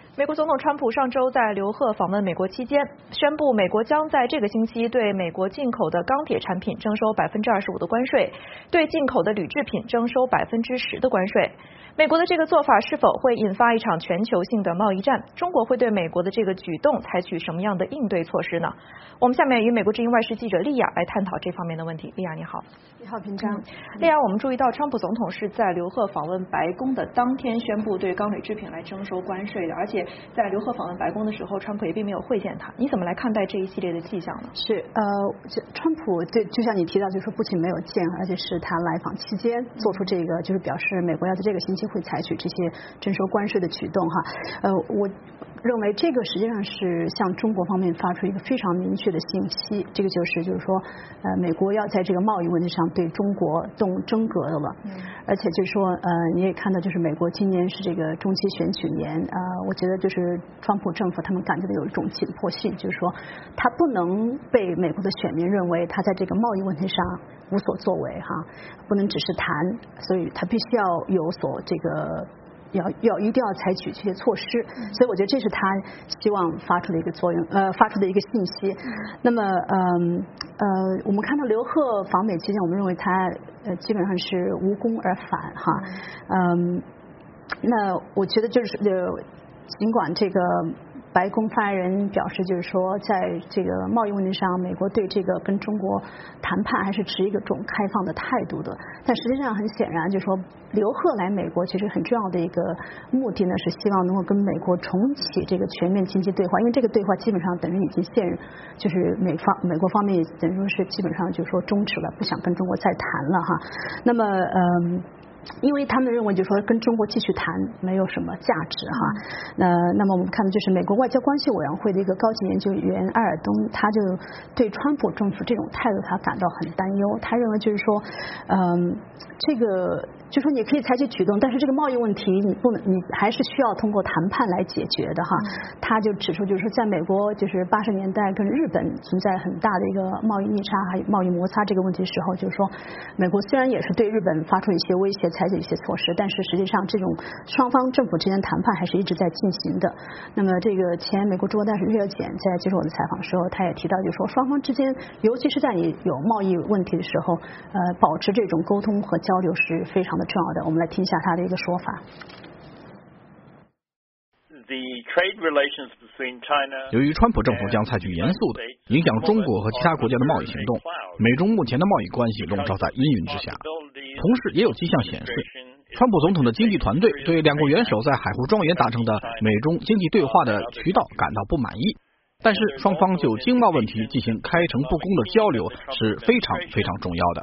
美国总统川普上周在刘鹤访问美国期间，宣布美国将在这个星期对美国进口的钢铁产品征收25%的关税，对进口的铝制品征收10%的关税。美国的这个做法是否会引发一场全球性的贸易战？中国会对美国的这个举动采取什么样的应对措施呢？我们下面与美国之音外事记者丽亚来探讨这方面的问题。丽亚你好。 你好，平章。 丽亚，我们注意到川普总统是在刘鹤访问白宫的当天宣布对钢铝制品来征收关税的，而且在刘鹤访问白宫的时候，川普也并没有会见他。你怎么来看待这一系列的迹象呢？ 是川普对，就像你提到，就是说不仅没有见，而且是他来访期间做出这个，就是表示美国要在这个星期会采取这些征收关税的举动哈。我认为这个实际上是向中国方面发出一个非常明确的信息，这个就是说美国要在这个贸易问题上对中国动真格的了。而且就是说你也看到，就是美国今年是这个中期选举年，我觉得就是川普政府他们感觉到有一种紧迫性，就是说他不能被美国的选民认为他在这个贸易问题上无所作为哈，不能只是谈，所以他必须要有所这个。一定要采取这些措施，所以我觉得这是他希望发出的一个作用，发出的一个信息。那么我们看到刘鹤访美期间，我们认为他基本上是无功而返哈。那我觉得就是尽管这个白宫发言人表示，就是说在这个贸易问题上，美国对这个跟中国谈判还是持一种开放的态度的。但实际上很显然，就是说刘鹤来美国其实很重要的一个目的呢，是希望能够跟美国重启这个全面经济对话，因为这个对话基本上等于已经就是美国方面等于说是基本上就是说终止了，不想跟中国再谈了哈。那么因为他们认为就是说跟中国继续谈没有什么价值哈。那么我们看的就是美国外交关系委员会的一个高级研究员埃尔东，他就对川普政府这种态度他感到很担忧。他认为就是说这个就说你可以采取举动，但是这个贸易问题你还是需要通过谈判来解决的哈。他就指出就是说在美国就是80年代跟日本存在很大的一个贸易逆差还有贸易摩擦这个问题时候，就是说美国虽然也是对日本发出一些威胁采取一些措施，但是实际上这种双方政府之间谈判还是一直在进行的。那么这个前美国驻华大使瑞尔简在接受我的采访的时候，他也提到就是说双方之间尤其是在你有贸易问题的时候保持这种沟通和交流是非常的重要的。我们来听一下他的一个说法。 由于川普政府将采取严肃的影响中国和其他国家的贸易行动，美中目前的贸易关系笼罩在阴云之下。同时也有迹象显示，川普总统的经济团队对两国元首在海湖庄园达成的美中经济对话的渠道感到不满意，但是双方就经贸问题进行开诚布公的交流是非常非常重要的。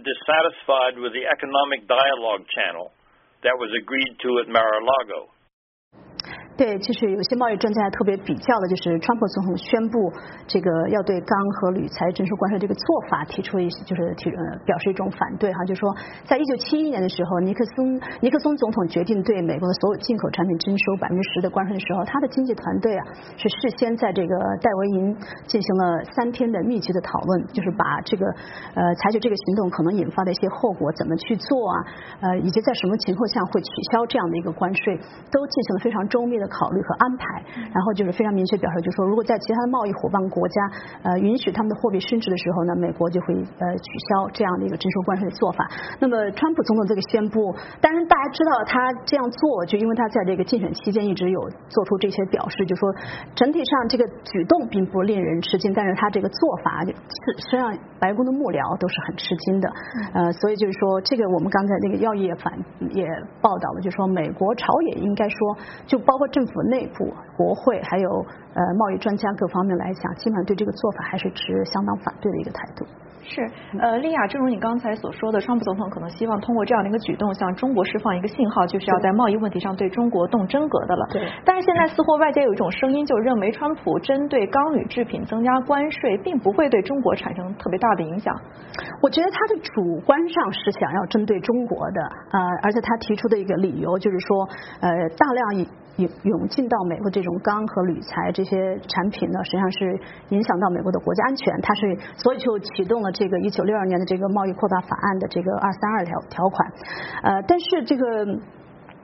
对，就是有些贸易专家特别比较的，就是川普总统宣布这个要对钢和铝材征收关税这个做法提出表示一种反对哈，就是说在1971年的时候，尼克松总统决定对美国的所有进口产品征收10%的关税的时候，他的经济团队是事先在这个戴维营进行了3天的密集的讨论，就是把这个采取这个行动可能引发的一些后果怎么去做以及在什么情况下会取消这样的一个关税，都进行了非常周密的考虑和安排，然后就是非常明确表示，就是说如果在其他的贸易伙伴国家允许他们的货币升值的时候呢，美国就会取消这样的一个征收关税的做法。那么川普总统这个宣布，当然大家知道他这样做，就因为他在这个竞选期间一直有做出这些表示，就说整体上这个举动并不令人吃惊，但是他这个做法实际上白宫的幕僚都是很吃惊的。所以就是说这个我们刚才那个要义也报道了，就是说美国朝野应该说就包括政府内部、国会还有贸易专家各方面来讲，基本上对这个做法还是持相当反对的一个态度。 是，丽亚，正如你刚才所说的，川普总统可能希望通过这样的一个举动向中国释放一个信号，就是要在贸易问题上对中国动真格的了。 对。 但是现在似乎外界有一种声音，就认为川普针对钢铝制品增加关税，并不会对中国产生特别大的影响。 我觉得他的主观上是想要针对中国的，而且他提出的一个理由就是说，大量涌进到美国这种钢和铝材这些产品呢，实际上是影响到美国的国家安全，所以就启动了这个1962年的这个贸易扩大法案的这个232条款。但是这个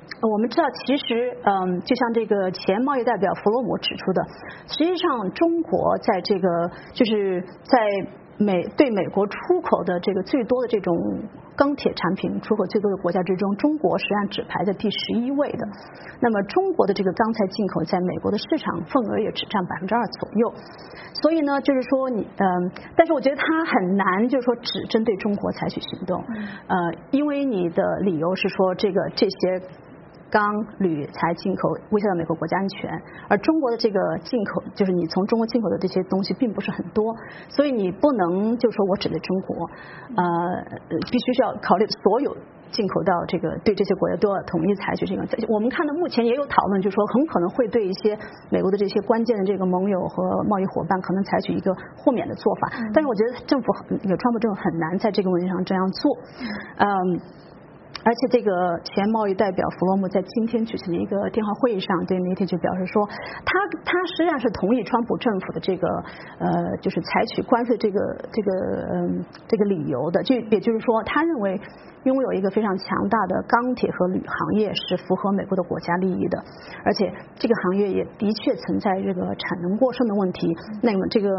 我们知道，其实就像这个前贸易代表弗洛姆指出的，实际上中国在这个就是在对美国出口的这个最多的这种钢铁产品出口最多的国家之中，中国实际上只排在第11位的。那么中国的这个钢材进口在美国的市场份额也只占2%左右。所以呢，就是说但是我觉得它很难，就是说只针对中国采取行动，因为你的理由是说这些钢铝材进口威胁到美国国家安全，而中国的这个进口就是你从中国进口的这些东西并不是很多，所以你不能就说我只对中国，必须是要考虑所有进口到这个对这些国家都要统一采取这个。我们看到目前也有讨论，就是说很可能会对一些美国的这些关键的这个盟友和贸易伙伴可能采取一个豁免的做法，但是我觉得川普政府很难在这个问题上这样做，而且这个前贸易代表弗洛姆在今天举行的一个电话会议上对媒体就表示说，他实际上是同意川普政府的这个就是采取关税这个理由的，也就是说他认为拥有一个非常强大的钢铁和铝行业是符合美国的国家利益的，而且这个行业也的确存在这个产能过剩的问题。那么这个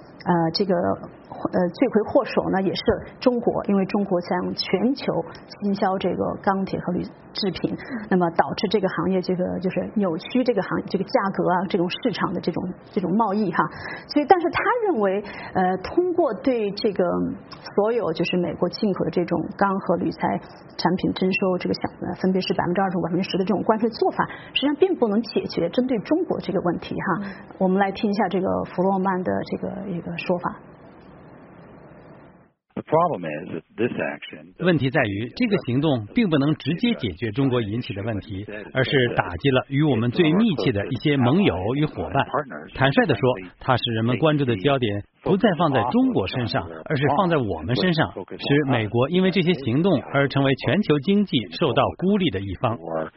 罪魁祸首呢也是中国，因为中国向全球倾销这个钢铁和铝制品，那么导致这个行业就是扭曲这个价格啊，这种市场的这种贸易哈。所以，但是他认为通过对这个所有就是美国进口的这种钢和铝材产品征收这个分别是25%和10%的这种关税做法，实际上并不能解决针对中国这个问题哈。我们来听一下这个弗洛曼的这个一个说法。 问题在于，这个行动并不能直接解决中国引起的问题，而是打击了与我们最密切的一些盟友与伙伴。坦率地说，它使人们关注的焦点不再放在中国身上，而是放在我们身上，使美国因为这些行动而成为全球经济受到孤立的一方。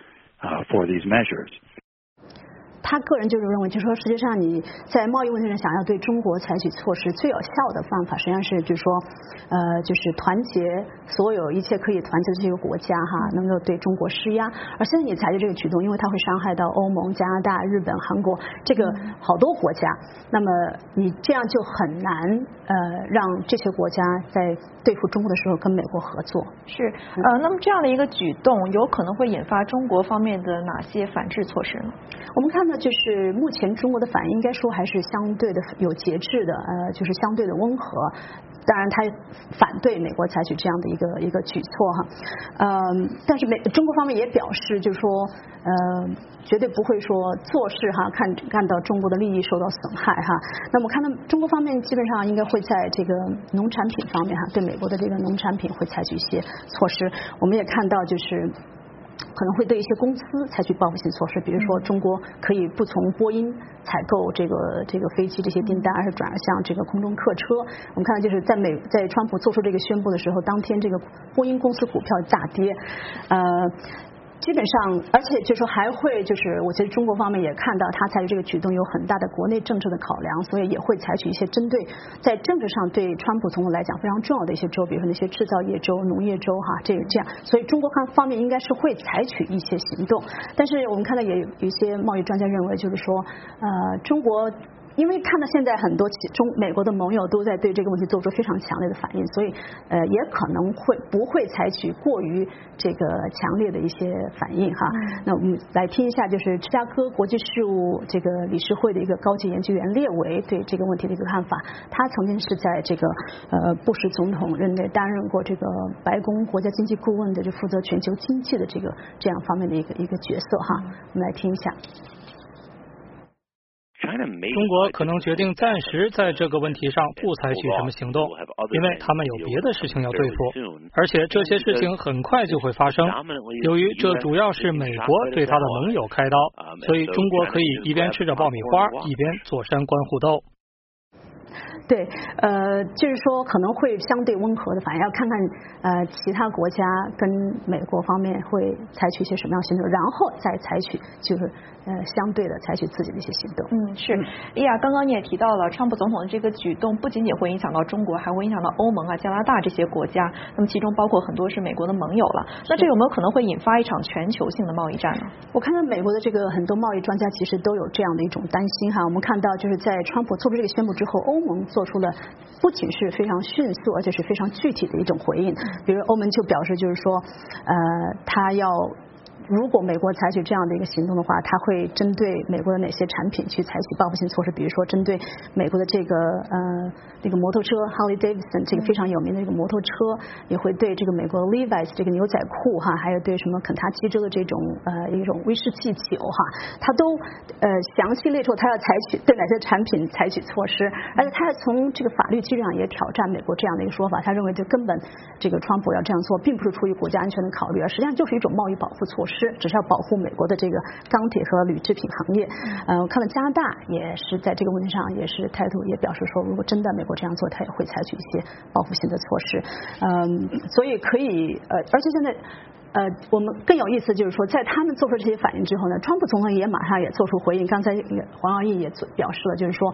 他个人就是认为，就是说，实际上你在贸易问题上想要对中国采取措施，最有效的方法，实际上是就是说，就是团结所有一切可以团结的这个国家哈，能够对中国施压。而现在你采取这个举动，因为它会伤害到欧盟、加拿大、日本、韩国这个好多国家，那么你这样就很难让这些国家在对付中国的时候跟美国合作。 是那么这样的一个举动有可能会引发中国方面的哪些反制措施呢？ 我们看到就是目前中国的反应应该说还是相对的有节制的，就是相对的温和。当然，他反对美国采取这样的一个举措哈，但是中国方面也表示，就是说，绝对不会说做事哈，看到中国的利益受到损害哈。那么看到中国方面基本上应该会在这个农产品方面哈，对美国的这个农产品会采取一些措施。我们也看到就是。可能会对一些公司采取报复性措施，比如说中国可以不从波音采购这个飞机这些订单，而是转而向这个空中客车。我们看到就是在川普做出这个宣布的时候，当天这个波音公司股票大跌，基本上，而且就是说还会就是我觉得中国方面也看到他采取这个举动有很大的国内政治的考量，所以也会采取一些针对在政治上对川普总统来讲非常重要的一些州，比如说那些制造业州、农业州哈，这样，所以中国方面应该是会采取一些行动。但是我们看到也有一些贸易专家认为，就是说中国。因为看到现在很多美国的盟友都在对这个问题做出非常强烈的反应，所以也可能不会采取过于这个强烈的一些反应哈。那我们来听一下，就是芝加哥国际事务这个理事会的一个高级研究员列维对这个问题的一个看法。他曾经是在这个布什总统任内担任过这个白宫国家经济顾问的，就负责全球经济的这样方面的一个角色哈。我们来听一下。 中国可能决定暂时在这个问题上不采取什么行动，因为他们有别的事情要对付，而且这些事情很快就会发生。由于这主要是美国对他的盟友开刀，所以中国可以一边吃着爆米花，一边坐山观互斗。 对，就是说可能会相对温和的反应，要看看其他国家跟美国方面会采取一些什么样的行动，然后再采取就是相对的采取自己的一些行动。 是，莉亚，刚刚你也提到了，川普总统的这个举动不仅仅会影响到中国，还会影响到欧盟啊、加拿大这些国家，那么其中包括很多是美国的盟友了。那这有没有可能会引发一场全球性的贸易战呢？ 我看到美国的这个很多贸易专家其实都有这样的一种担心哈。我们看到就是在川普做出这个宣布之后，欧盟做出了不仅是非常迅速，而且是非常具体的一种回应。比如欧盟就表示就是说，他要。如果美国采取这样的一个行动的话，它会针对美国的哪些产品去采取报复性措施？比如说针对美国的这个那个摩托车 Harley Davidson 这个非常有名的这个摩托车，也会对这个美国 Levi's 这个牛仔裤哈，还有对什么肯塔基州的这种一种威士忌酒哈，它都详细列出它要采取对哪些产品采取措施，而且它从这个法律基础上也挑战美国这样的一个说法，他认为就根本这个川普要这样做，并不是出于国家安全的考虑，而实际上就是一种贸易保护措施。只是要保护美国的这个钢铁和铝制品行业。我看到加拿大也是在这个问题上也是态度也表示说，如果真的美国这样做，他也会采取一些报复性的措施。所以可以而且现在我们更有意思就是说，在他们做出这些反应之后呢，川普总统也马上也做出回应。刚才黄耀义也表示了，就是说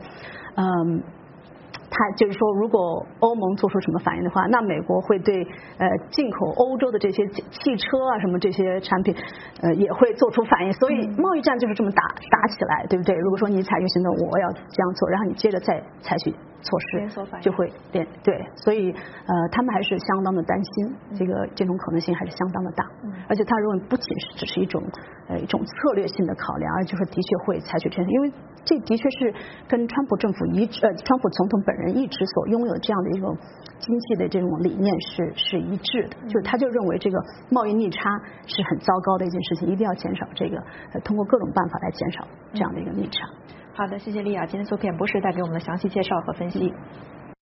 他就是说，如果欧盟做出什么反应的话，那美国会对进口欧洲的这些汽车啊什么这些产品也会做出反应。所以贸易战就是这么打起来，对不对？如果说你采取行动，我要这样做，然后你接着再采取措施，就会对，所以他们还是相当的担心这种可能性还是相当的大。而且他认为不仅是只是一种策略性的考量，而就是的确会采取这样，因为这的确是跟川普政府川普总统本人一直所拥有这样的一种经济的这种理念是一致的，就是他就认为这个贸易逆差是很糟糕的一件事情，一定要减少这个通过各种办法来减少这样的一个逆差。 好的，谢谢莉亚，今天做片博士带给我们的详细介绍和分析。